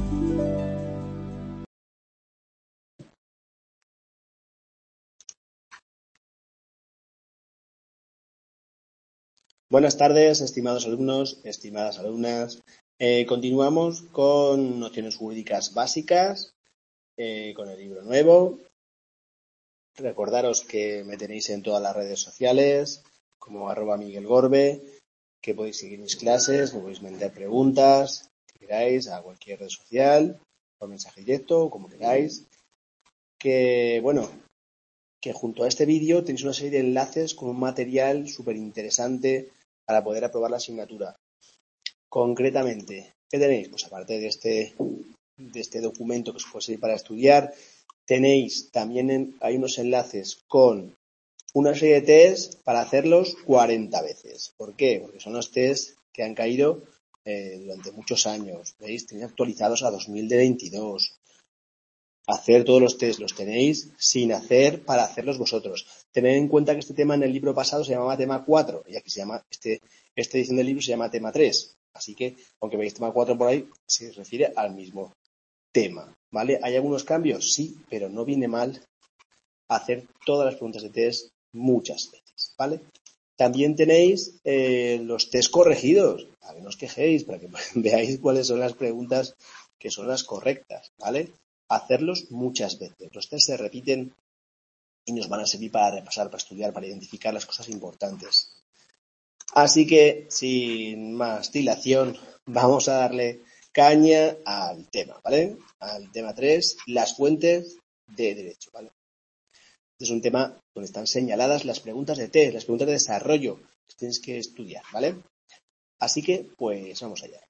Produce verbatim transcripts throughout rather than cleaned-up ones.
Buenas tardes, estimados alumnos, estimadas alumnas. Eh, continuamos con nociones jurídicas básicas, eh, con el libro nuevo. Recordaros que me tenéis en todas las redes sociales, como arroba Miguel Gorbe, que podéis seguir mis clases, que podéis mandar preguntas, si queráis, a cualquier red social, por mensaje directo, como queráis. Que, bueno, que junto a este vídeo tenéis una serie de enlaces con un material súper interesante para poder aprobar la asignatura. Concretamente, ¿qué tenéis? Pues aparte de este, de este documento que os puede servir para estudiar, tenéis también en, hay unos enlaces con una serie de test para hacerlos cuarenta veces. ¿Por qué? Porque son los test que han caído eh, durante muchos años. ¿Veis? Tenéis actualizados a dos mil veintidós. Hacer todos los test los tenéis sin hacer para hacerlos vosotros. Tened en cuenta que este tema en el libro pasado se llamaba tema cuatro y aquí se llama, este, esta edición del libro se llama tema tres. Así que, aunque veáis tema cuatro por ahí, se refiere al mismo tema, ¿vale? ¿Hay algunos cambios? Sí, pero no viene mal hacer todas las preguntas de test muchas veces, ¿vale? También tenéis eh, los test corregidos, para que no os quejéis, para que veáis cuáles son las preguntas que son las correctas, ¿vale? Hacerlos muchas veces. Los test se repiten y nos van a servir para repasar, para estudiar, para identificar las cosas importantes. Así que, sin más dilación, vamos a darle caña al tema, ¿vale? Al tema tres, las fuentes de derecho, ¿vale? Este es un tema donde están señaladas las preguntas de test, las preguntas de desarrollo que tienes que estudiar, ¿vale? Así que, pues, vamos allá.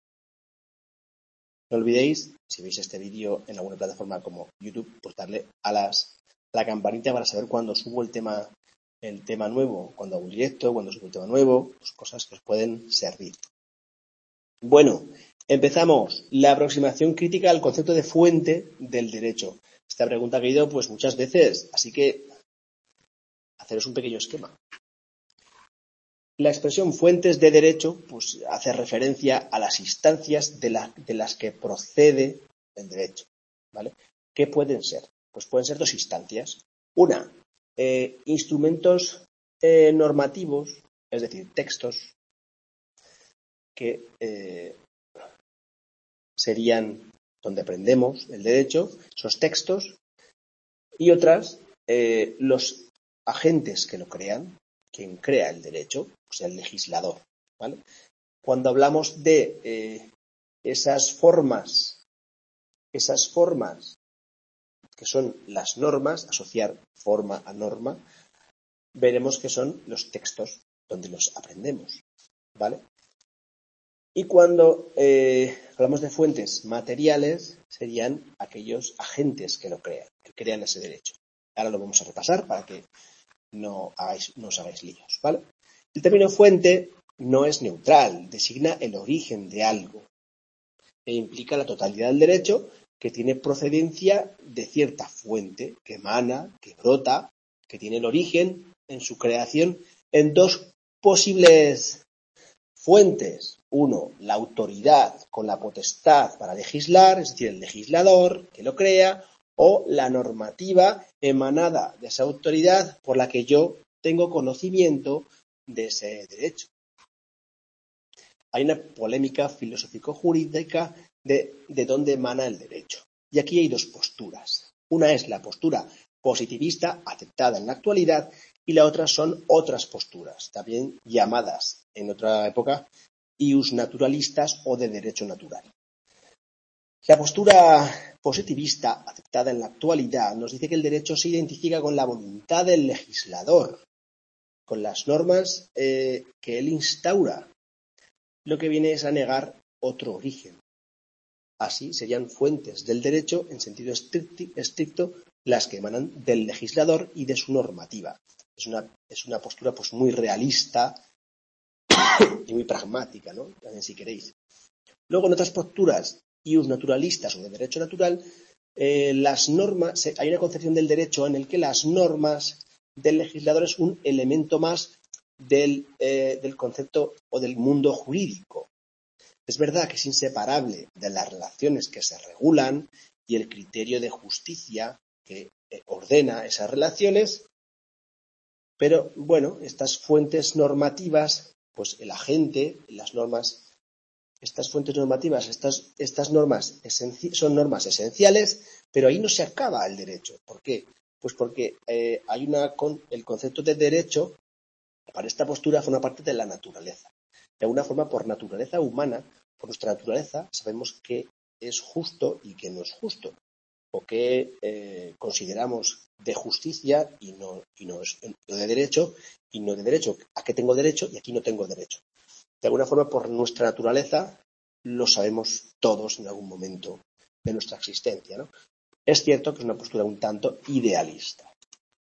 No olvidéis, si veis este vídeo en alguna plataforma como YouTube, pues darle a, las, a la campanita para saber cuando subo el tema, el tema nuevo, cuando hago un directo, cuando subo el tema nuevo, pues cosas que os pueden servir. Bueno, empezamos. La aproximación crítica al concepto de fuente del derecho. Esta pregunta ha caído pues muchas veces, así que haceros un pequeño esquema. La expresión fuentes de derecho pues, hace referencia a las instancias de, la, de las que procede el derecho, ¿vale? ¿Qué pueden ser? Pues pueden ser dos instancias. Una, eh, instrumentos eh, normativos, es decir, textos que eh, serían donde aprendemos el derecho, esos textos, y otras, eh, los agentes que lo crean, quien crea el derecho, o sea, el legislador, ¿vale? Cuando hablamos de eh, esas formas, esas formas que son las normas, asociar forma a norma, veremos que son los textos donde los aprendemos, ¿vale? Y cuando eh, hablamos de fuentes materiales, serían aquellos agentes que lo crean, que crean ese derecho. Ahora lo vamos a repasar para que no, hagáis, no os hagáis líos, ¿vale? El término fuente no es neutral, designa el origen de algo e implica la totalidad del derecho que tiene procedencia de cierta fuente, que emana, que brota, que tiene el origen en su creación en dos posibles fuentes. Uno, la autoridad con la potestad para legislar, es decir, el legislador que lo crea, o la normativa emanada de esa autoridad por la que yo tengo conocimiento de ese derecho. Hay una polémica filosófico-jurídica de, de dónde emana el derecho. Y aquí hay dos posturas. Una es la postura positivista aceptada en la actualidad y la otra son otras posturas, también llamadas en otra época ius naturalistas o de derecho natural. La postura positivista aceptada en la actualidad nos dice que el derecho se identifica con la voluntad del legislador, con las normas eh, que él instaura. Lo que viene es a negar otro origen. Así serían fuentes del derecho en sentido estricto las que emanan del legislador y de su normativa. Es una, es una postura pues muy realista y muy pragmática, ¿no? También si queréis. Luego en otras posturas ius naturalistas o de derecho natural, eh, las normas, hay una concepción del derecho en el que las normas del legislador es un elemento más del, eh, del concepto o del mundo jurídico. Es verdad que es inseparable de las relaciones que se regulan y el criterio de justicia que ordena esas relaciones, pero bueno, estas fuentes normativas, pues el agente, las normas, estas fuentes normativas, estas, estas normas esenci- son normas esenciales, pero ahí no se acaba el derecho. ¿Por qué? Pues porque eh, hay una con, el concepto de derecho, para esta postura, forma parte de la naturaleza. De alguna forma, por naturaleza humana, por nuestra naturaleza, sabemos qué es justo y qué no es justo, o qué eh, consideramos de justicia y no, y no es no de derecho, y no de derecho, a qué tengo derecho y aquí no tengo derecho. De alguna forma, por nuestra naturaleza, lo sabemos todos en algún momento de nuestra existencia, ¿no? Es cierto que es una postura un tanto idealista.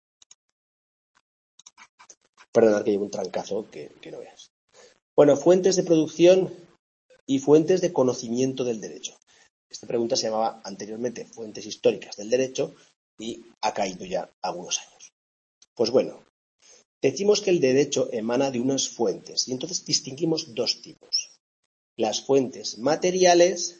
Perdonad que llevo un trancazo que, que no veas. Bueno, fuentes de producción y fuentes de conocimiento del derecho. Esta pregunta se llamaba anteriormente fuentes históricas del derecho y ha caído ya algunos años. Pues bueno, decimos que el derecho emana de unas fuentes y entonces distinguimos dos tipos. Las fuentes materiales,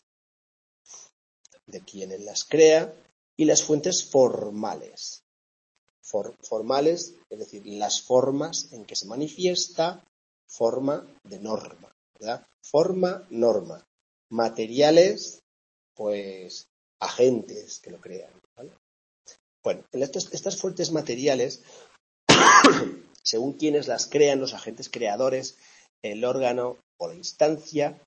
de quienes las crea, y las fuentes formales. For, formales, es decir, las formas en que se manifiesta, forma de norma, ¿verdad? Forma, norma. Materiales, pues, agentes que lo crean, ¿vale? Bueno, en estas, estas fuentes materiales, según quienes las crean, los agentes creadores, el órgano o la instancia,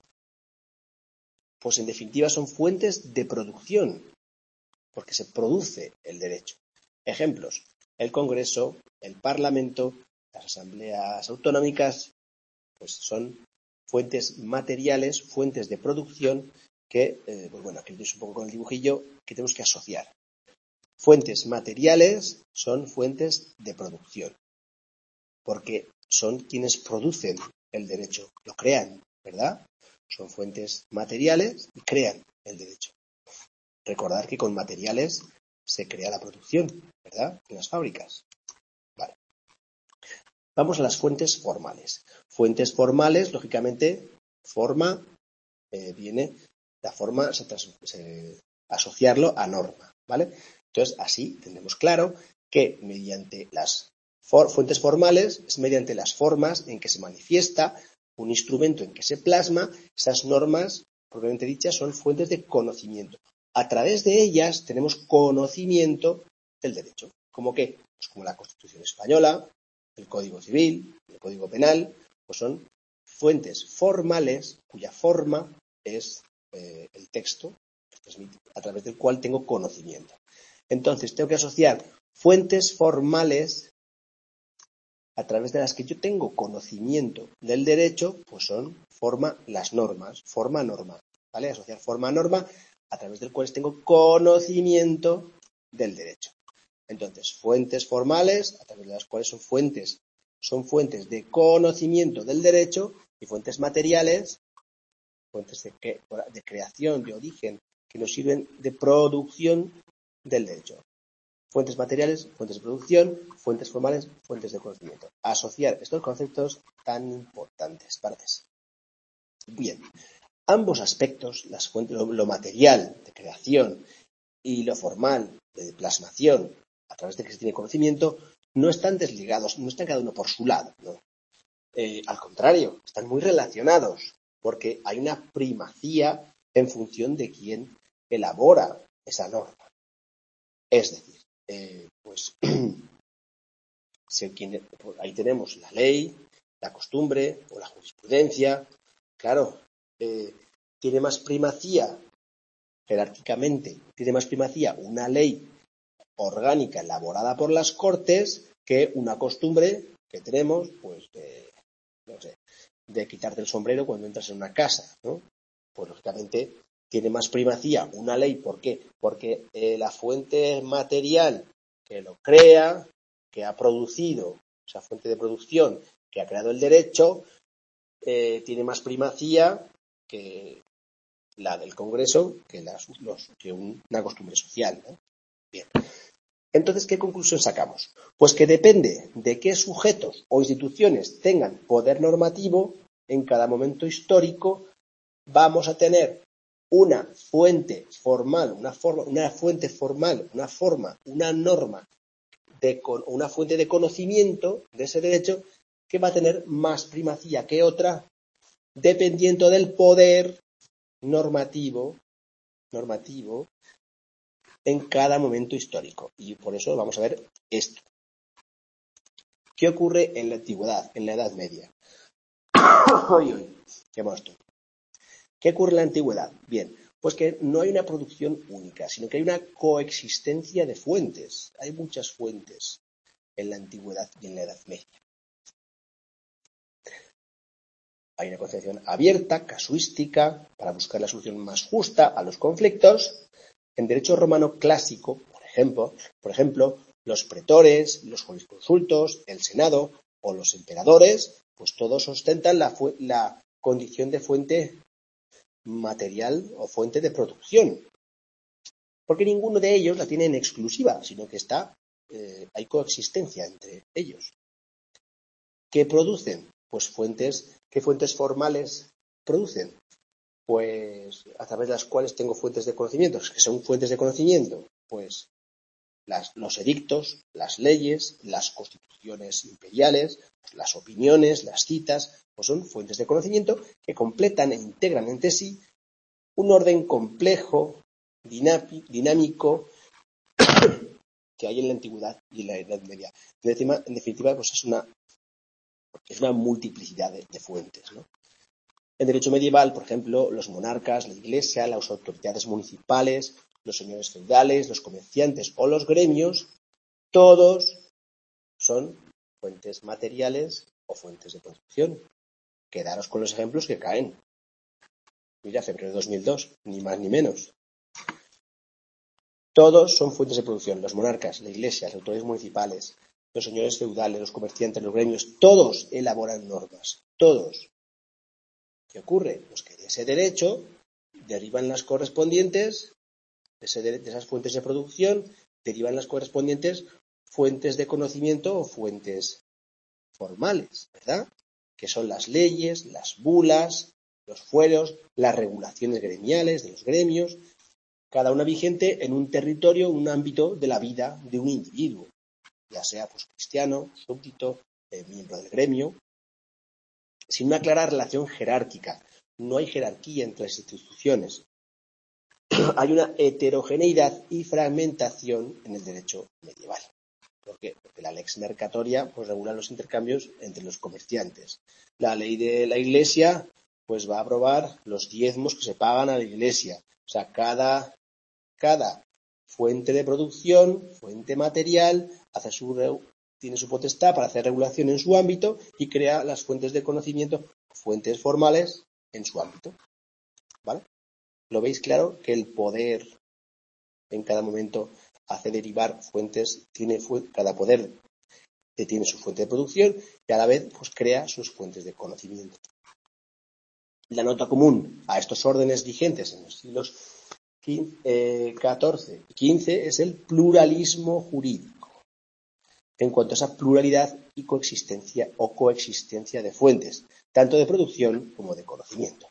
pues en definitiva son fuentes de producción, porque se produce el derecho. Ejemplos: el Congreso, el Parlamento, las asambleas autonómicas, pues son fuentes materiales, fuentes de producción que, eh, pues bueno, aquí tenéis un poco con el dibujillo, que tenemos que asociar. Fuentes materiales son fuentes de producción, porque son quienes producen el derecho, lo crean, ¿verdad? Son fuentes materiales y crean el derecho. Recordad que con materiales se crea la producción, ¿verdad? En las fábricas. Vale. Vamos a las fuentes formales. Fuentes formales, lógicamente, forma, eh, viene, la forma, se, tras, se asociarlo a norma, ¿vale? Entonces, así tenemos claro que mediante las for, fuentes formales es mediante las formas en que se manifiesta un instrumento en que se plasma, esas normas, propiamente dichas, son fuentes de conocimiento. A través de ellas tenemos conocimiento del derecho. ¿Cómo qué? Pues como la Constitución Española, el Código Civil, el Código Penal, pues son fuentes formales cuya forma es eh, el texto a través del cual tengo conocimiento. Entonces, tengo que asociar fuentes formales a través de las que yo tengo conocimiento del derecho, pues son forma, las normas, forma, norma, ¿vale? Asociar forma, norma a través del cual tengo conocimiento del derecho. Entonces, fuentes formales, a través de las cuales son fuentes, son fuentes de conocimiento del derecho, y fuentes materiales, fuentes de, que, de creación, de origen, que nos sirven de producción del derecho. Fuentes materiales, fuentes de producción, fuentes formales, fuentes de conocimiento. Asociar estos conceptos tan importantes, partes. Bien, ambos aspectos, las fuentes, lo, lo material de creación y lo formal de plasmación, a través de que se tiene conocimiento, no están desligados, no están cada uno por su lado, ¿no? Eh, al contrario, están muy relacionados, porque hay una primacía en función de quién elabora esa norma. Es decir, eh, pues ahí tenemos la ley, la costumbre o la jurisprudencia. Claro, eh, tiene más primacía, jerárquicamente, tiene más primacía una ley orgánica elaborada por las Cortes que una costumbre que tenemos, pues, de, no sé, de quitarte el sombrero cuando entras en una casa, ¿no? Pues, lógicamente, tiene más primacía una ley. ¿Por qué? Porque eh, la fuente material que lo crea, que ha producido, esa fuente de producción que ha creado el derecho, eh, tiene más primacía que la del Congreso, que, las, los, que un, una costumbre social, ¿no? Bien. Entonces, ¿qué conclusión sacamos? Pues que depende de qué sujetos o instituciones tengan poder normativo en cada momento histórico, vamos a tener una fuente formal, una forma, una fuente formal, una forma, una norma, de, una fuente de conocimiento de ese derecho que va a tener más primacía que otra, dependiendo del poder normativo, normativo en cada momento histórico. Y por eso vamos a ver esto. ¿Qué ocurre en la antigüedad, en la Edad Media? Hoy, hoy, qué monstruo. ¿Qué ocurre en la antigüedad? Bien, pues que no hay una producción única, sino que hay una coexistencia de fuentes. Hay muchas fuentes en la antigüedad y en la Edad Media. Hay una concepción abierta, casuística, para buscar la solución más justa a los conflictos. En derecho romano clásico, por ejemplo, por ejemplo, los pretores, los jurisconsultos, el senado o los emperadores, pues todos ostentan la, la condición de fuente material o fuente de producción. Porque ninguno de ellos la tiene en exclusiva, sino que está, eh, hay coexistencia entre ellos. ¿Qué producen? Pues fuentes, ¿qué fuentes formales producen? Pues a través de las cuales tengo fuentes de conocimiento. ¿Qué son fuentes de conocimiento? Pues las, los edictos, las leyes, las constituciones imperiales, las opiniones, las citas, pues son fuentes de conocimiento que completan e integran entre sí un orden complejo, dinámico, que hay en la antigüedad y en la Edad Media. En definitiva, pues es una, es una multiplicidad de, de fuentes, ¿no? En derecho medieval, por ejemplo, los monarcas, la iglesia, las autoridades municipales, los señores feudales, los comerciantes o los gremios, todos son fuentes materiales o fuentes de producción. Quedaros con los ejemplos que caen. Mira, febrero de dos mil dos, ni más ni menos. Todos son fuentes de producción. Los monarcas, la iglesia, las autoridades municipales, los señores feudales, los comerciantes, los gremios, todos elaboran normas. Todos. ¿Qué ocurre? Pues que de ese derecho derivan las correspondientes, de, ese de, de esas fuentes de producción, derivan las correspondientes fuentes de conocimiento o fuentes formales, ¿verdad? Que son las leyes, las bulas, los fueros, las regulaciones gremiales de los gremios, cada una vigente en un territorio, un ámbito de la vida de un individuo, ya sea pues cristiano, súbdito, eh, miembro del gremio, sin una clara relación jerárquica. No hay jerarquía entre las instituciones. Hay una heterogeneidad y fragmentación en el derecho medieval. ¿Por qué? Porque la lex mercatoria pues, regula los intercambios entre los comerciantes. La ley de la Iglesia pues, va a aprobar los diezmos que se pagan a la Iglesia. O sea, cada, cada fuente de producción, fuente material, hace su, tiene su potestad para hacer regulación en su ámbito y crea las fuentes de conocimiento, fuentes formales en su ámbito. ¿Vale? ¿Lo veis claro? Que el poder en cada momento hace derivar fuentes, tiene fu- cada poder tiene su fuente de producción y a la vez pues, crea sus fuentes de conocimiento. La nota común a estos órdenes vigentes en los siglos catorce y quince es el pluralismo jurídico, en cuanto a esa pluralidad y coexistencia o coexistencia de fuentes, tanto de producción como de conocimiento,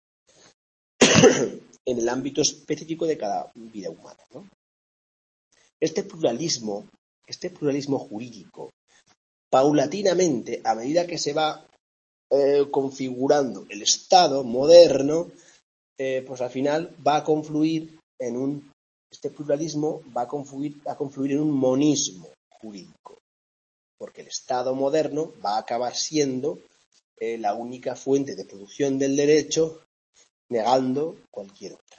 en el ámbito específico de cada vida humana, ¿no? Este pluralismo, este pluralismo jurídico, paulatinamente, a medida que se va eh, configurando el Estado moderno, eh, pues al final va a confluir en un, este pluralismo va a confluir, a confluir en un monismo jurídico, porque el Estado moderno va a acabar siendo eh, la única fuente de producción del derecho, negando cualquier otra.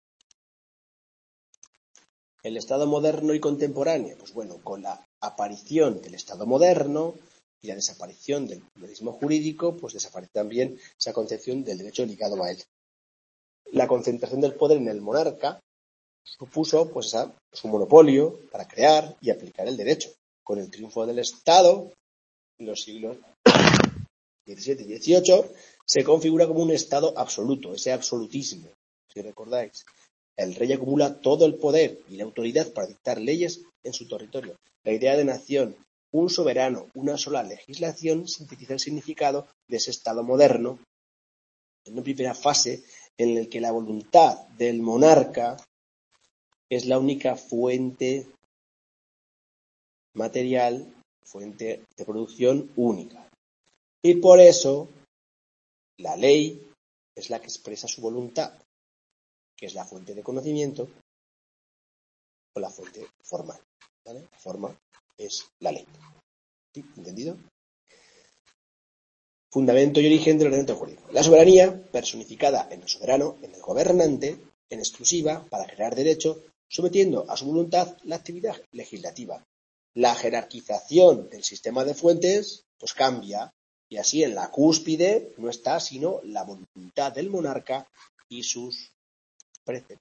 El Estado moderno y contemporáneo, pues bueno, con la aparición del Estado moderno y la desaparición del pluralismo jurídico, pues desaparece también esa concepción del derecho ligado a él. La concentración del poder en el monarca supuso pues esa, su monopolio para crear y aplicar el derecho. Con el triunfo del Estado, en los siglos diecisiete y dieciocho, se configura como un Estado absoluto, ese absolutismo, si recordáis. El rey acumula todo el poder y la autoridad para dictar leyes en su territorio. La idea de nación, un soberano, una sola legislación, sintetiza el significado de ese Estado moderno. En una primera fase, en el que la voluntad del monarca es la única fuente material, fuente de producción única. Y por eso la ley es la que expresa su voluntad, que es la fuente de conocimiento o la fuente formal. ¿Vale? La forma es la ley. ¿Sí? ¿Entendido? Fundamento y origen del ordenamiento jurídico. La soberanía, personificada en el soberano, en el gobernante, en exclusiva, para crear derecho, sometiendo a su voluntad la actividad legislativa. La jerarquización del sistema de fuentes, pues cambia, y así en la cúspide no está sino la voluntad del monarca y sus preceptos.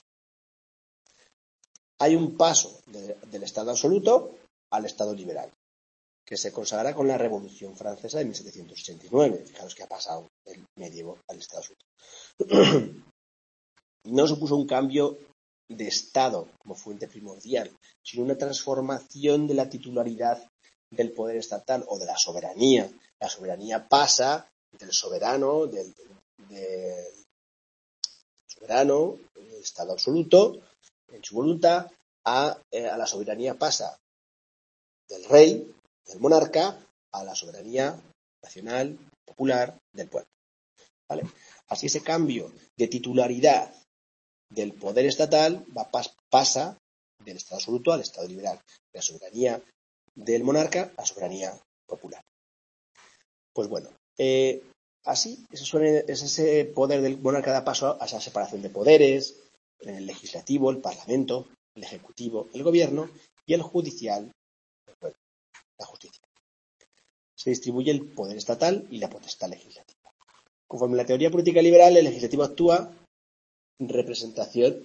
Hay un paso de, del Estado absoluto al Estado liberal, que se consagra con la Revolución Francesa de mil setecientos ochenta y nueve. Fijaros que ha pasado del medievo al Estado absoluto. No supuso un cambio de Estado como fuente primordial, sino una transformación de la titularidad del poder estatal o de la soberanía. La soberanía pasa del soberano, del, del soberano, del Estado absoluto, en su voluntad, a, eh, a la soberanía pasa del rey, del monarca, a la soberanía nacional, popular, del pueblo. ¿Vale? Así ese cambio de titularidad del poder estatal va, pasa del Estado absoluto al Estado liberal, de la soberanía del monarca a la soberanía popular. Pues bueno, eh, así es, suene, es ese poder del monarca da paso a esa separación de poderes, en el legislativo, el parlamento, el ejecutivo, el gobierno y el judicial, bueno, la justicia. Se distribuye el poder estatal y la potestad legislativa. Conforme a la teoría política liberal, el legislativo actúa en representación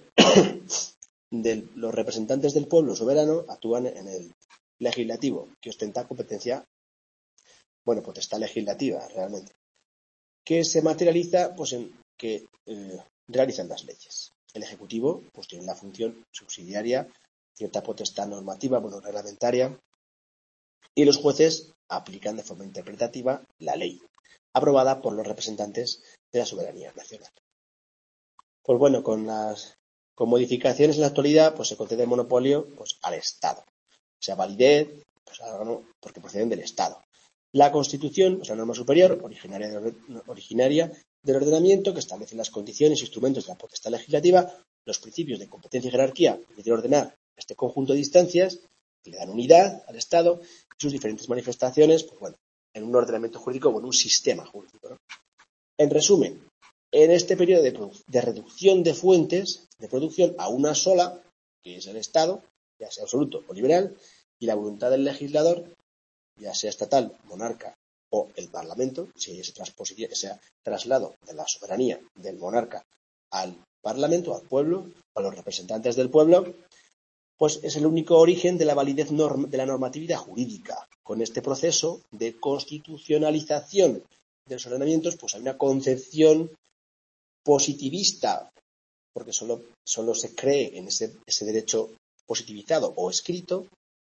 de los representantes del pueblo soberano, actúan en el legislativo, que ostenta competencia, bueno, potestad legislativa realmente, que se materializa pues en que eh, realizan las leyes. El ejecutivo pues tiene la función subsidiaria, cierta potestad normativa, bueno, reglamentaria, y los jueces aplican de forma interpretativa la ley, aprobada por los representantes de la soberanía nacional. Pues bueno, con las con modificaciones en la actualidad, pues se concede el monopolio pues, al Estado. O sea, validez, pues ahora no, porque proceden del Estado. La Constitución es la norma superior, originaria, de, originaria del ordenamiento, que establece las condiciones e instrumentos de la potestad legislativa, los principios de competencia y jerarquía, que permiten ordenar este conjunto de instancias, que le dan unidad al Estado, y sus diferentes manifestaciones, pues bueno, en un ordenamiento jurídico o en un sistema jurídico, ¿no? En resumen, en este periodo de, de reducción de fuentes de producción a una sola, que es el Estado, ya sea absoluto o liberal, y la voluntad del legislador, ya sea estatal, monarca o el Parlamento, si hay ese, ese traslado de la soberanía del monarca al Parlamento, al pueblo, a los representantes del pueblo, pues es el único origen de la validez norm de la normatividad jurídica. Con este proceso de constitucionalización de los ordenamientos, pues hay una concepción positivista, porque solo, solo se cree en ese, ese derecho positivizado o escrito,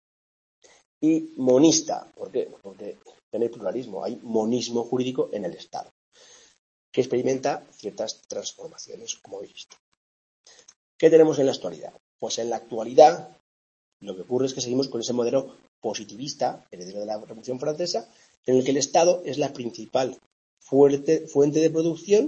y monista, ¿por qué? Porque en el pluralismo hay monismo jurídico en el Estado, que experimenta ciertas transformaciones, como habéis visto. ¿Qué tenemos en la actualidad? Pues en la actualidad lo que ocurre es que seguimos con ese modelo positivista, heredero de la Revolución Francesa, en el que el Estado es la principal fuerte, fuente de producción,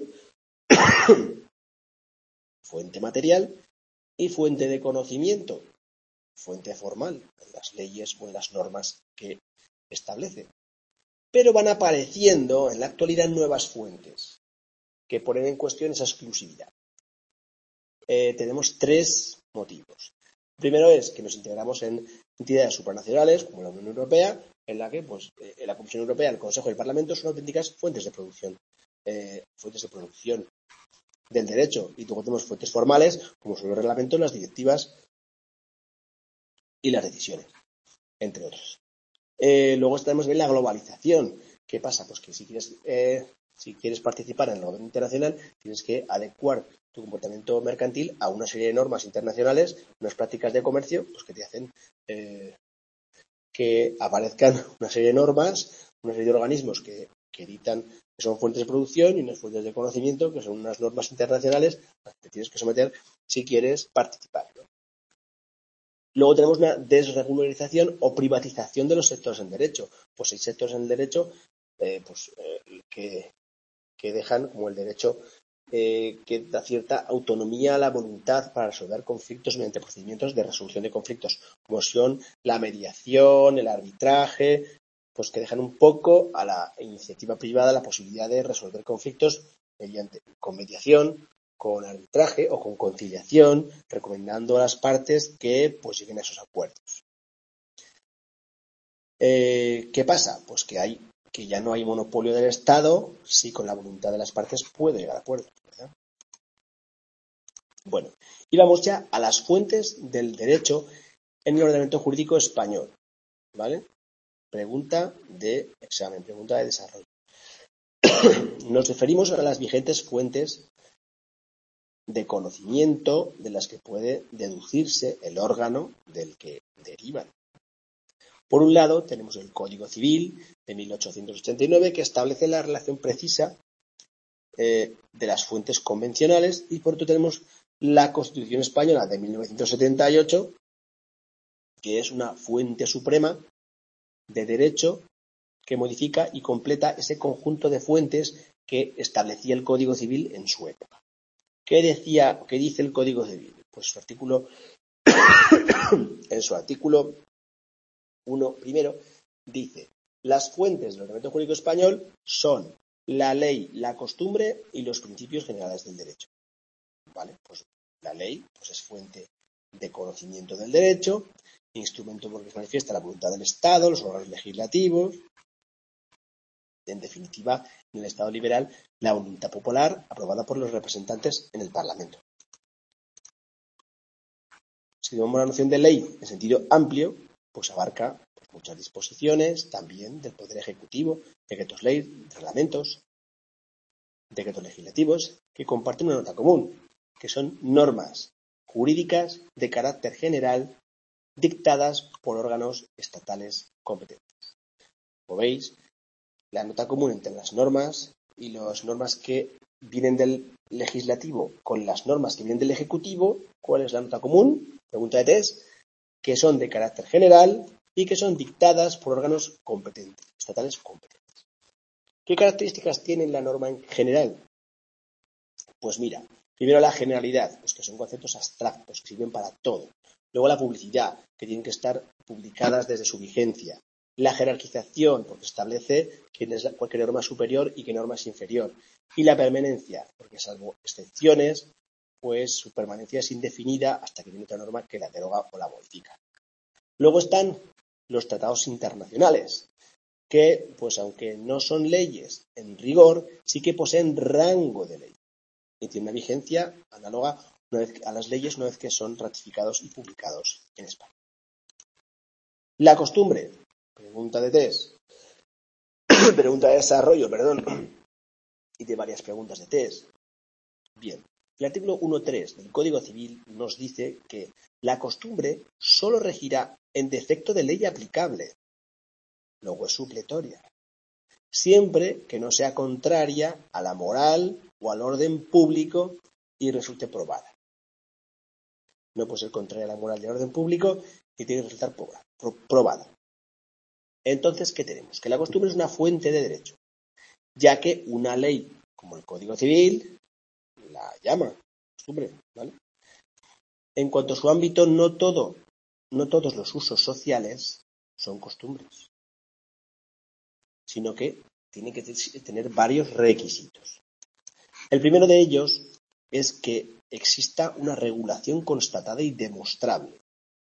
fuente material y fuente de conocimiento, fuente formal, en las leyes o en las normas que establece. Pero van apareciendo en la actualidad nuevas fuentes que ponen en cuestión esa exclusividad. Eh, tenemos tres motivos. El primero es que nos integramos en entidades supranacionales, como la Unión Europea, en la que pues, eh, la Comisión Europea, el Consejo y el Parlamento son auténticas fuentes de producción, eh, fuentes de producción del derecho. Y luego tenemos fuentes formales, como son los reglamentos, las directivas y las decisiones, entre otros. Eh, luego tenemos bien la globalización. ¿Qué pasa? Pues que si quieres, eh, si quieres participar en el gobierno internacional, tienes que adecuar tu comportamiento mercantil a una serie de normas internacionales, unas prácticas de comercio, pues que te hacen eh, que aparezcan una serie de normas, una serie de organismos que, que dictan que son fuentes de producción y unas fuentes de conocimiento que son unas normas internacionales a las que te tienes que someter si quieres participar, ¿no? Luego tenemos una desregularización o privatización de los sectores en derecho. Pues hay sectores en el derecho eh, pues, eh, que, que dejan, como el derecho eh, que da cierta autonomía a la voluntad para resolver conflictos mediante procedimientos de resolución de conflictos, como son la mediación, el arbitraje, pues que dejan un poco a la iniciativa privada la posibilidad de resolver conflictos mediante con mediación, con arbitraje o con conciliación, recomendando a las partes que pues lleguen a esos acuerdos. Eh, ¿Qué pasa? Pues que hay que ya no hay monopolio del Estado si con la voluntad de las partes puede llegar a acuerdos, ¿verdad? Bueno, y vamos ya a las fuentes del derecho en el ordenamiento jurídico español, ¿vale? Pregunta de examen, pregunta de desarrollo. Nos referimos a las vigentes fuentes de conocimiento de las que puede deducirse el órgano del que derivan. Por un lado, tenemos el Código Civil de mil ochocientos ochenta y nueve, que establece la relación precisa eh, de las fuentes convencionales, y por otro tenemos la Constitución Española de mil novecientos setenta y ocho, que es una fuente suprema de derecho que modifica y completa ese conjunto de fuentes que establecía el Código Civil en su época. ¿Qué decía, qué dice el Código Civil? Pues su artículo, en su artículo uno, primero, dice: las fuentes del ordenamiento jurídico español son la ley, la costumbre y los principios generales del derecho. ¿Vale? Pues la ley pues es fuente de conocimiento del derecho, instrumento por el que se manifiesta la voluntad del Estado, los órganos legislativos. En definitiva, en el Estado liberal, la voluntad popular aprobada por los representantes en el Parlamento. Si vemos la noción de ley en sentido amplio, pues abarca pues, muchas disposiciones también del Poder Ejecutivo, decretos ley, reglamentos, decretos legislativos, que comparten una nota común, que son normas jurídicas de carácter general dictadas por órganos estatales competentes. Como veis, la nota común entre las normas y las normas que vienen del legislativo con las normas que vienen del ejecutivo, ¿cuál es la nota común? Pregunta de test, que son de carácter general y que son dictadas por órganos competentes, estatales competentes. ¿Qué características tiene la norma en general? Pues mira, primero la generalidad, pues que son conceptos abstractos que sirven para todo. Luego la publicidad, que tienen que estar publicadas desde su vigencia. La jerarquización, porque establece quién es cualquier norma superior y qué norma es inferior. Y la permanencia, porque salvo excepciones, pues su permanencia es indefinida hasta que viene otra norma que la deroga o la modifica. Luego están los tratados internacionales, que, pues aunque no son leyes en rigor, sí que poseen rango de ley y tienen una vigencia análoga una vez a las leyes una vez que son ratificados y publicados en España. La costumbre, pregunta de test, pregunta de desarrollo, perdón, y de varias preguntas de test. Bien, el artículo uno punto tres del Código Civil nos dice que la costumbre solo regirá en defecto de ley aplicable, luego es supletoria, siempre que no sea contraria a la moral o al orden público y resulte probada. No puede ser contraria a la moral y al orden público y tiene que resultar probada. Entonces, ¿qué tenemos? Que la costumbre es una fuente de derecho, ya que una ley, como el Código Civil, la llama costumbre, ¿vale? En cuanto a su ámbito, no todo, no todos los usos sociales son costumbres, sino que tiene que tener varios requisitos. El primero de ellos es que exista una regulación constatada y demostrable.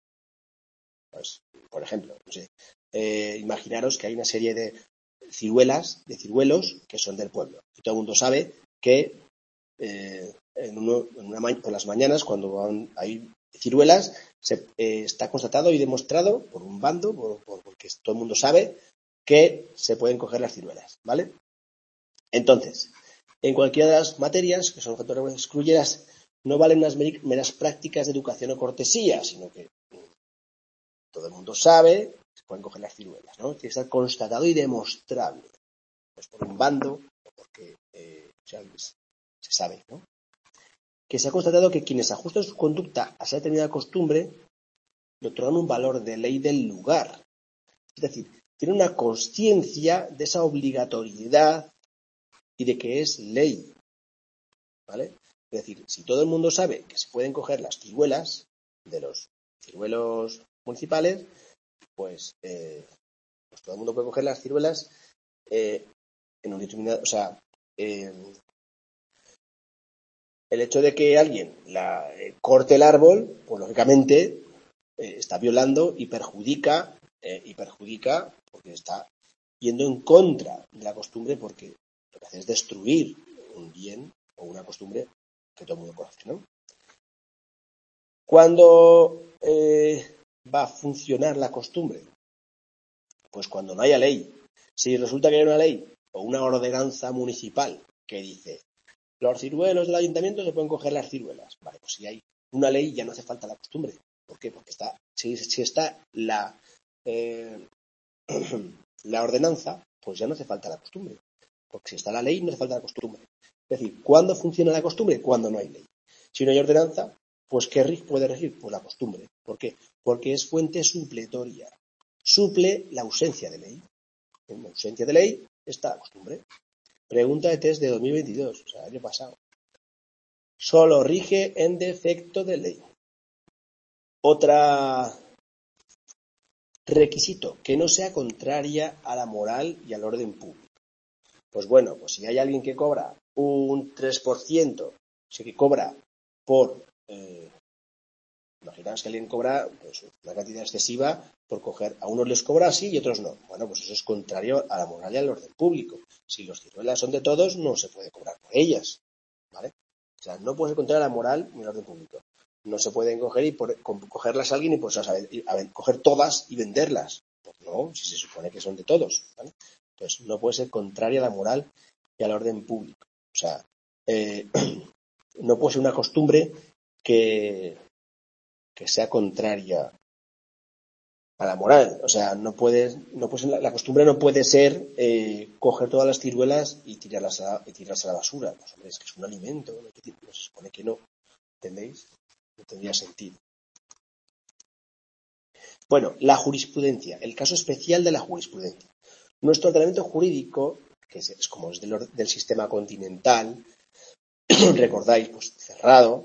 Pues, por ejemplo, no sé, eh, imaginaros que hay una serie de ciruelas, de ciruelos que son del pueblo. Y todo el mundo sabe que eh, en uno, en una ma- por las mañanas, cuando van, hay ciruelas, se, eh, está constatado y demostrado por un bando, por, por, porque todo el mundo sabe que se pueden coger las ciruelas, ¿vale? Entonces, en cualquiera de las materias, que son factores excluyeras, no valen unas meras prácticas de educación o cortesía, sino que todo el mundo sabe que se pueden coger las ciruelas, ¿no? Tiene que estar constatado y demostrable. pues por un bando o porque eh, o sea, se sabe, ¿no? Que se ha constatado que quienes ajustan su conducta a esa determinada costumbre le otorgan un valor de ley del lugar. Es decir, tienen una consciencia de esa obligatoriedad y de que es ley, ¿vale? Es decir, si todo el mundo sabe que se pueden coger las ciruelas de los ciruelos municipales, pues, eh, pues todo el mundo puede coger las ciruelas eh, en un determinado, o sea, eh, el hecho de que alguien la eh, corte el árbol, pues lógicamente eh, está violando y perjudica, eh, y perjudica porque está yendo en contra de la costumbre, porque lo que hace es destruir un bien o una costumbre que todo el mundo conoce, ¿no? ¿Cuándo eh, va a funcionar la costumbre? Pues cuando no haya ley. Si resulta que hay una ley o una ordenanza municipal que dice los ciruelos del ayuntamiento se pueden coger las ciruelas. Vale, pues si hay una ley ya no hace falta la costumbre. ¿Por qué? Porque está, si, si está la, eh, la ordenanza, pues ya no hace falta la costumbre. Porque si está la ley, no hace falta la costumbre. Es decir, ¿cuándo funciona la costumbre? Cuando no hay ley. Si no hay ordenanza, pues ¿qué puede regir? Pues la costumbre. ¿Por qué? Porque es fuente supletoria. Suple la ausencia de ley. En la ausencia de ley está la costumbre. Pregunta de test de dos mil veintidós, o sea, el año pasado. Solo rige en defecto de ley. Otra requisito, que no sea contraria a la moral y al orden público. Pues bueno, pues si hay alguien que cobra un tres por ciento, o sea, que cobra por, eh, imaginaos que alguien cobra pues, una cantidad excesiva por coger, a unos les cobra así y otros no. Bueno, pues eso es contrario a la moral y al orden público. Si los ciruelas son de todos, no se puede cobrar por ellas, ¿vale? O sea, no puede ser contrario a la moral ni al orden público. No se pueden coger y por, cogerlas a alguien y pues a, ver, a ver, coger todas y venderlas. Pues no, si se supone que son de todos, ¿vale? Entonces no puede ser contraria a la moral y al orden público. O sea, eh, no puede ser una costumbre que, que sea contraria a la moral. O sea, no puede, no puede ser, la costumbre no puede ser eh, coger todas las ciruelas y tirarlas a, y tirarlas a la basura. Pues hombre, es que es un alimento, ¿no? Se supone que no. ¿Entendéis? No tendría sentido. Bueno, la jurisprudencia, el caso especial de la jurisprudencia. Nuestro ordenamiento jurídico, que es, es como es del, del sistema continental, recordáis, pues cerrado,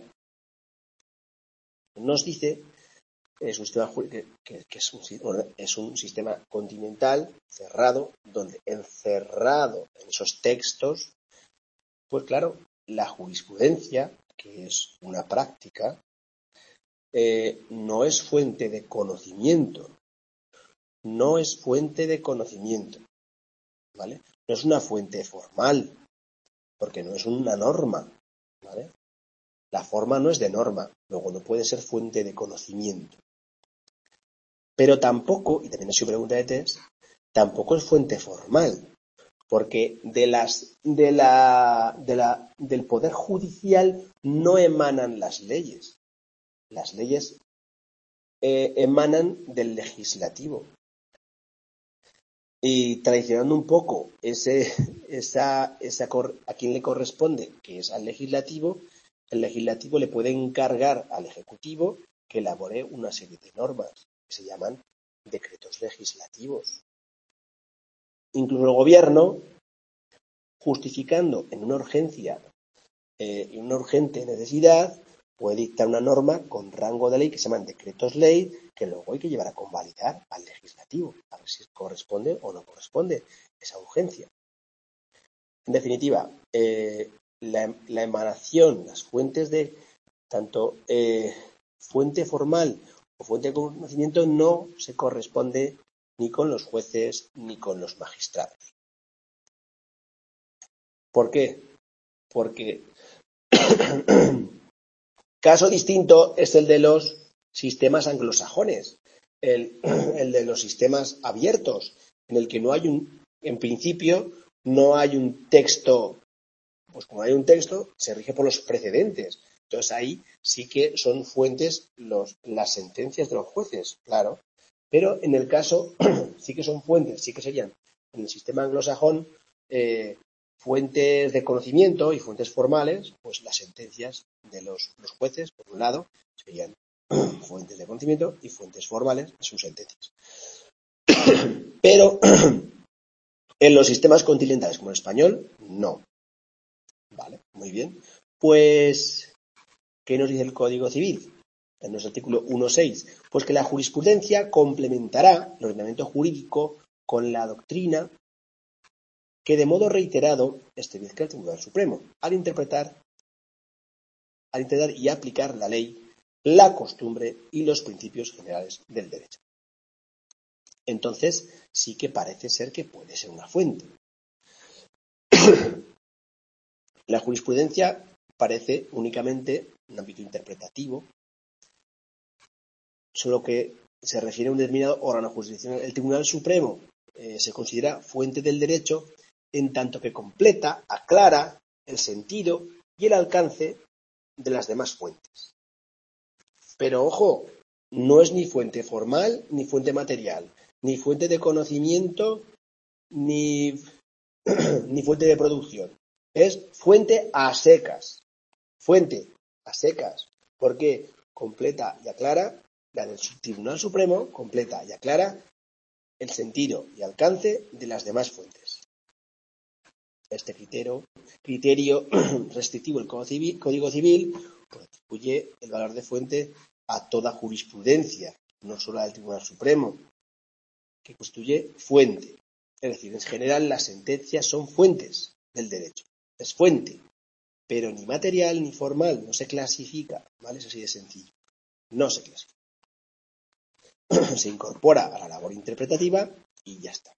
nos dice es un sistema que, que, que es, un, es un sistema continental cerrado, donde encerrado en esos textos, pues claro, la jurisprudencia, que es una práctica, eh, no es fuente de conocimiento, no es fuente de conocimiento, ¿vale? No es una fuente formal, porque no es una norma, ¿vale? La forma no es de norma, luego no puede ser fuente de conocimiento. Pero tampoco, y también es su pregunta de test, tampoco es fuente formal, porque de las, de la, de la, del poder judicial no emanan las leyes. Las leyes eh, emanan del legislativo. Y traicionando un poco ese, esa, esa cor, a quien le corresponde, que es al legislativo, el legislativo le puede encargar al ejecutivo que elabore una serie de normas que se llaman decretos legislativos. Incluso el gobierno, justificando en una urgencia, eh, en una urgente necesidad, puede dictar una norma con rango de ley que se llaman decretos ley, que luego hay que llevar a convalidar al legislativo, a ver si corresponde o no corresponde esa urgencia. En definitiva, eh, la, la emanación, las fuentes de tanto eh, fuente formal o fuente de conocimiento no se corresponde ni con los jueces ni con los magistrados. ¿Por qué? Porque caso distinto es el de los sistemas anglosajones, el, el de los sistemas abiertos, en el que no hay un, en principio, no hay un texto, pues como hay un texto, se rige por los precedentes. Entonces ahí sí que son fuentes los, las sentencias de los jueces, claro. Pero en el caso, sí que son fuentes, sí que serían en el sistema anglosajón, eh, fuentes de conocimiento y fuentes formales, pues las sentencias de los, los jueces, por un lado, serían fuentes de conocimiento y fuentes formales de sus sentencias. Pero en los sistemas continentales como el español, no. Vale, muy bien. Pues, ¿qué nos dice el Código Civil? En nuestro artículo uno punto seis, pues que la jurisprudencia complementará el ordenamiento jurídico con la doctrina que de modo reiterado establezca el Tribunal Supremo al interpretar, al intentar y aplicar la ley, la costumbre y los principios generales del derecho. Entonces, sí que parece ser que puede ser una fuente. La jurisprudencia parece únicamente un ámbito interpretativo, solo que se refiere a un determinado órgano jurisdiccional. El Tribunal Supremo eh, se considera fuente del derecho en tanto que completa, aclara el sentido y el alcance de las demás fuentes. Pero, ojo, no es ni fuente formal, ni fuente material, ni fuente de conocimiento, ni, ni fuente de producción. Es fuente a secas. Fuente a secas. Porque completa y aclara, la del Tribunal Supremo completa y aclara el sentido y alcance de las demás fuentes. Este criterio, criterio restrictivo del Código Civil pues, atribuye el valor de fuente a toda jurisprudencia, no solo al Tribunal Supremo, que constituye fuente. Es decir, en general las sentencias son fuentes del derecho. Es fuente, pero ni material ni formal, no se clasifica, ¿vale? Es así de sencillo. No se clasifica. Se incorpora a la labor interpretativa y ya está.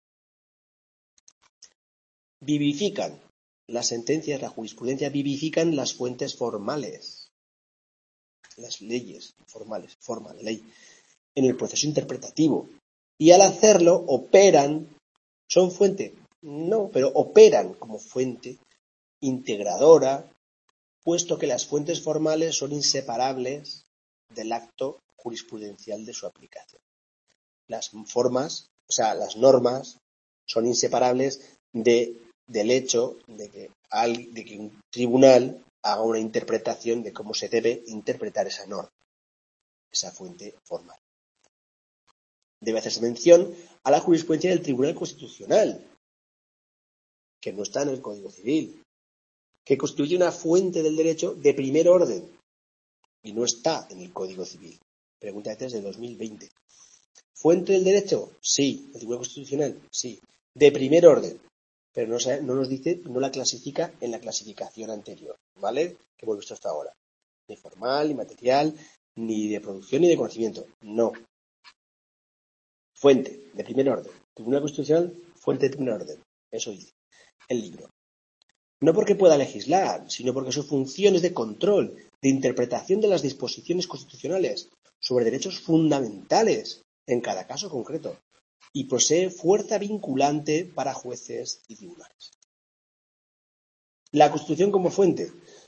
Vivifican las sentencias, la jurisprudencia vivifican las fuentes formales, las leyes formales, forma, ley, en el proceso interpretativo. Y al hacerlo operan, ¿son fuente? No, pero operan como fuente integradora, puesto que las fuentes formales son inseparables del acto jurisprudencial de su aplicación. Las formas, o sea, las normas, son inseparables de, del hecho de que, al, de que un tribunal haga una interpretación de cómo se debe interpretar esa norma, esa fuente formal. Debe hacerse mención a la jurisprudencia del Tribunal Constitucional, que no está en el Código Civil, que constituye una fuente del derecho de primer orden y no está en el Código Civil. Pregunta de dos mil veinte. ¿Fuente del derecho? Sí. ¿El Tribunal Constitucional? Sí. De primer orden, pero no, no nos dice, no la clasifica en la clasificación anterior, ¿vale? Que hemos visto hasta ahora. Ni formal, ni material, ni de producción, ni de conocimiento. No. Fuente de primer orden. Tribunal Constitucional, fuente de primer orden. Eso dice el libro. No porque pueda legislar, sino porque su función es de control, de interpretación de las disposiciones constitucionales sobre derechos fundamentales en cada caso concreto y posee fuerza vinculante para jueces y tribunales. La Constitución como fuente.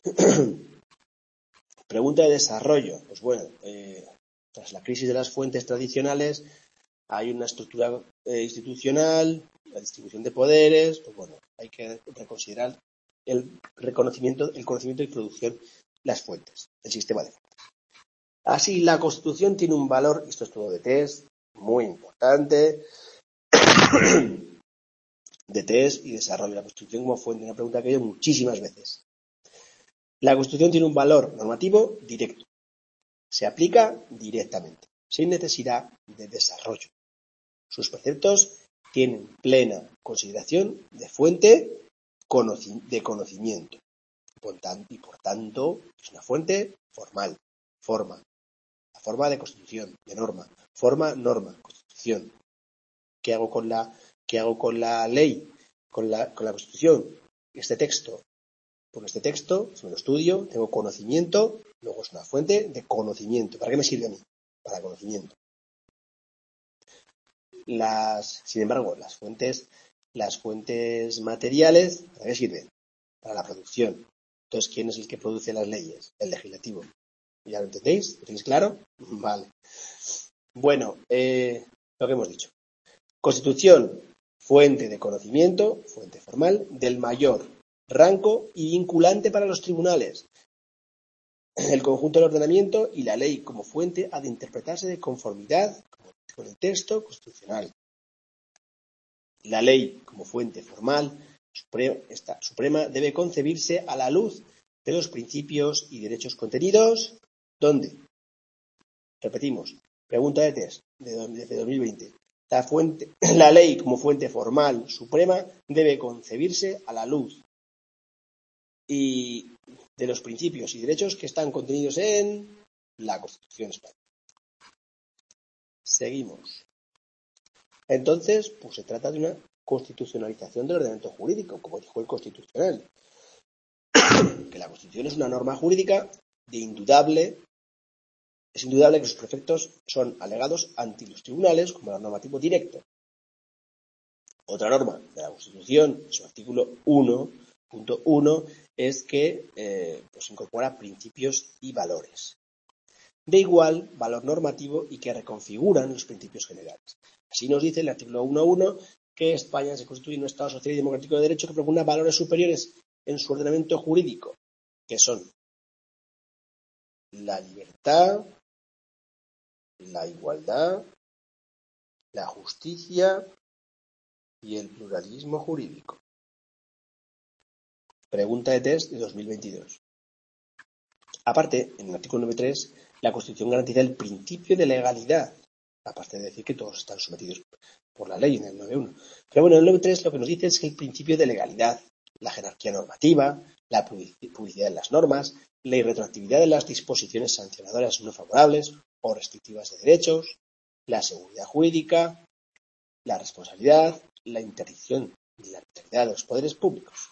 Pregunta de desarrollo. Pues bueno, eh, tras la crisis de las fuentes tradicionales hay una estructura eh, institucional, la distribución de poderes, pues bueno, hay que reconsiderar el reconocimiento, el conocimiento y producción, las fuentes, el sistema de fuentes. Así, la Constitución tiene un valor, esto es todo de test, muy importante, de test y desarrollo. La Constitución como fuente, una pregunta que he oído muchísimas veces. La Constitución tiene un valor normativo directo, se aplica directamente, sin necesidad de desarrollo. Sus preceptos tienen plena consideración de fuente de conocimiento y por tanto es una fuente formal, forma, la forma de constitución, de norma, forma, norma, constitución. ¿Qué hago con la, qué hago con la ley, con la, con la constitución? Este texto, por este texto, si me lo estudio, tengo conocimiento, luego es una fuente de conocimiento. ¿Para qué me sirve a mí? Para conocimiento. Las, sin embargo, las fuentes, las fuentes materiales, ¿para qué sirven? Para la producción. Entonces, ¿quién es el que produce las leyes? El legislativo. ¿Ya lo entendéis? ¿Lo tenéis claro? Vale. Bueno, eh, lo que hemos dicho. Constitución, fuente de conocimiento, fuente formal, del mayor rango y vinculante para los tribunales. El conjunto del ordenamiento y la ley como fuente ha de interpretarse de conformidad con el texto constitucional. La ley como fuente formal suprema, esta, suprema debe concebirse a la luz de los principios y derechos contenidos, ¿dónde? Repetimos, pregunta de test de dos mil veinte. La, fuente, la ley como fuente formal suprema debe concebirse a la luz y de los principios y derechos que están contenidos en la Constitución española. Seguimos. Entonces, pues se trata de una constitucionalización del ordenamiento jurídico, como dijo el Constitucional. Que la Constitución es una norma jurídica de indudable, es indudable que sus preceptos son alegados ante los tribunales como el normativo directo. Otra norma de la Constitución, su artículo uno punto uno, es que eh, pues incorpora principios y valores de igual valor normativo y que reconfiguran los principios generales. Así nos dice el artículo uno punto uno que España se constituye en un Estado social y democrático de derecho que propugna valores superiores en su ordenamiento jurídico, que son la libertad, la igualdad, la justicia y el pluralismo jurídico. Pregunta de test de dos mil veintidós. Aparte, en el artículo nueve punto tres, la Constitución garantiza el principio de legalidad, aparte de decir que todos están sometidos por la ley en el nueve punto uno. Pero bueno, en el nueve punto tres lo que nos dice es que el principio de legalidad, la jerarquía normativa, la publicidad de las normas, la irretroactividad de las disposiciones sancionadoras no favorables o restrictivas de derechos, la seguridad jurídica, la responsabilidad, la interdicción y la arbitrariedad de los poderes públicos.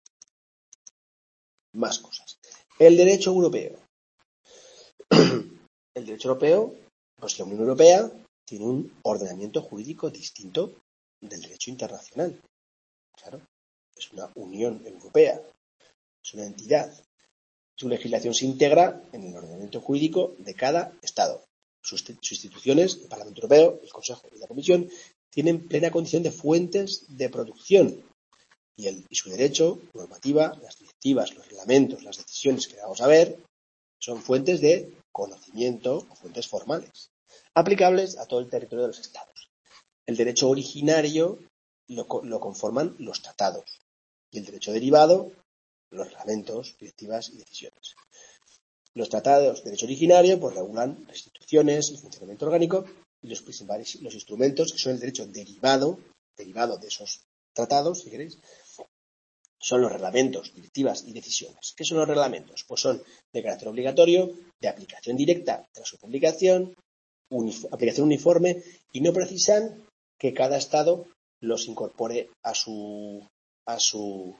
Más cosas. El derecho europeo. El derecho europeo, pues la Unión Europea tiene un ordenamiento jurídico distinto del derecho internacional. Claro, es una Unión Europea, es una entidad. Su legislación se integra en el ordenamiento jurídico de cada Estado. Sus, sus instituciones, el Parlamento Europeo, el Consejo y la Comisión, tienen plena condición de fuentes de producción y, el, y su derecho, normativa, las directivas, los reglamentos, las decisiones que vamos a ver, son fuentes de conocimiento o fuentes formales, aplicables a todo el territorio de los Estados. El derecho originario lo, lo conforman los tratados y el derecho derivado, los reglamentos, directivas y decisiones. Los tratados de derecho originario pues, regulan las instituciones, el funcionamiento orgánico y los principales los instrumentos que son el derecho derivado, derivado de esos tratados, si queréis, son los reglamentos, directivas y decisiones. ¿Qué son los reglamentos? Pues son de carácter obligatorio, de aplicación directa tras su publicación, unif- aplicación uniforme y no precisan que cada Estado los incorpore a su a su,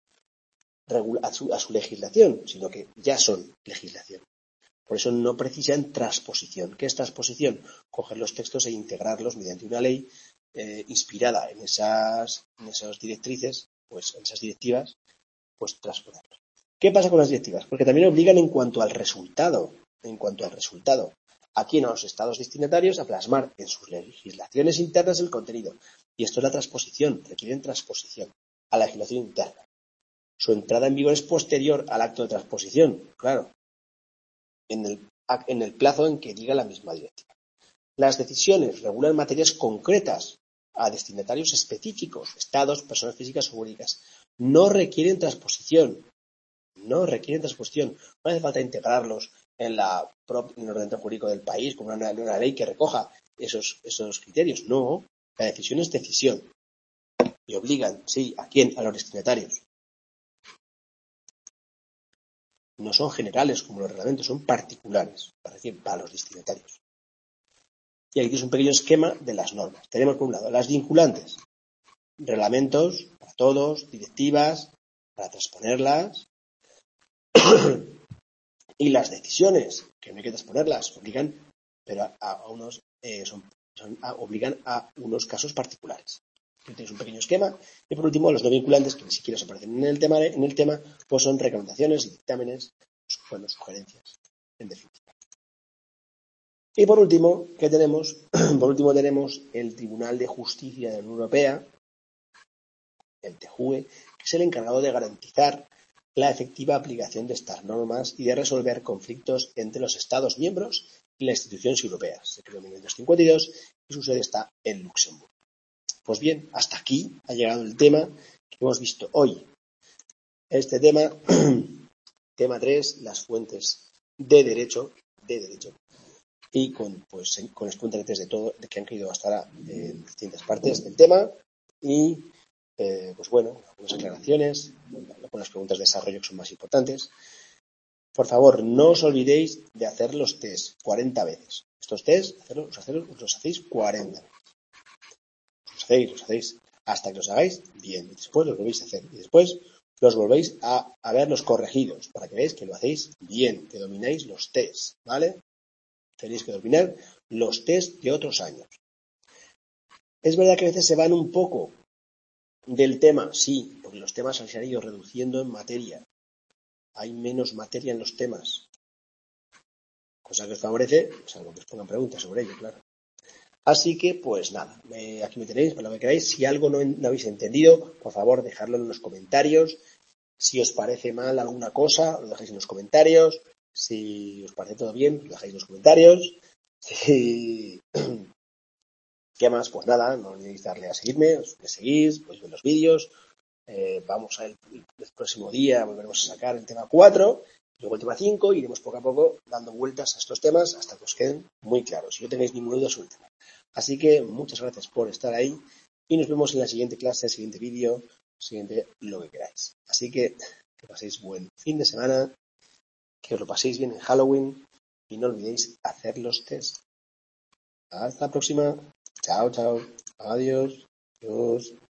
a su, a su legislación, sino que ya son legislación. Por eso no precisan transposición. ¿Qué es transposición? Coger los textos e integrarlos mediante una ley eh, inspirada en esas, en esas directrices, pues en esas directivas, pues transponerlos. ¿Qué pasa con las directivas? Porque también obligan en cuanto al resultado, en cuanto al resultado, a quien a los estados destinatarios a plasmar en sus legislaciones internas el contenido. Y esto es la transposición, requieren transposición a la legislación interna. Su entrada en vigor es posterior al acto de transposición, claro, en el, en el plazo en que diga la misma directiva. Las decisiones regulan materias concretas a destinatarios específicos, estados, personas físicas o jurídicas. No requieren transposición. No requieren transposición. No hace falta integrarlos en, la, en el ordenamiento jurídico del país como una, una ley que recoja esos, esos criterios. No. La decisión es decisión. Y obligan, sí, ¿a quién? A los destinatarios. No son generales como los reglamentos, son particulares, para decir, para los destinatarios. Y aquí es un pequeño esquema de las normas. Tenemos por un lado las vinculantes, reglamentos para todos, directivas para transponerlas, y las decisiones, que no hay que transponerlas, obligan, pero a, a unos eh, son, son a, obligan a unos casos particulares. Tienes un pequeño esquema. Y por último, los no vinculantes, que ni siquiera se aparecen en el tema, en el tema pues son recomendaciones y dictámenes, pues, bueno, sugerencias, en definitiva. Y por último, ¿qué tenemos? Por último tenemos el Tribunal de Justicia de la Unión Europea, el T J U E, que es el encargado de garantizar la efectiva aplicación de estas normas y de resolver conflictos entre los Estados miembros y las instituciones europeas. Se creó en mil novecientos cincuenta y dos y su sede está en Luxemburgo. Pues bien, hasta aquí ha llegado el tema que hemos visto hoy. Este tema, tema tres, las fuentes de derecho, de derecho, y con, pues, con exponentes de todo, de que han caído hasta ahora en distintas partes del tema, y eh, pues bueno, algunas aclaraciones, algunas preguntas de desarrollo que son más importantes. Por favor, no os olvidéis de hacer los test cuarenta veces. Estos test, hacerlos, los, hacerlos, los hacéis cuarenta veces. Los hacéis, los hacéis hasta que los hagáis bien. Y después los volvéis a hacer. Y después los volvéis a, a ver los corregidos para que veáis que lo hacéis bien, que domináis los test, ¿vale? Tenéis que dominar los test de otros años. Es verdad que a veces se van un poco del tema, sí, porque los temas se han ido reduciendo en materia. Hay menos materia en los temas. Cosa que os favorece, salvo que os pongan preguntas sobre ello, claro. Así que, pues nada, eh, aquí me tenéis para lo que queráis. Si algo no, no habéis entendido, por favor, dejadlo en los comentarios. Si os parece mal alguna cosa, lo dejáis en los comentarios. Si os parece todo bien, lo dejáis en los comentarios. Si... ¿Qué más? Pues nada, no olvidéis darle a seguirme, os me seguís, podéis ver los vídeos. Eh, vamos a el, el próximo día, volveremos a sacar el tema cuatro, luego el tema cinco, y iremos poco a poco dando vueltas a estos temas hasta que os queden muy claros, si no tenéis ninguna duda sobre el tema. Así que muchas gracias por estar ahí y nos vemos en la siguiente clase, siguiente vídeo, siguiente lo que queráis. Así que que paséis buen fin de semana, que os lo paséis bien en Halloween y no olvidéis hacer los test. Hasta la próxima. Chao, chao. Adiós. Adiós.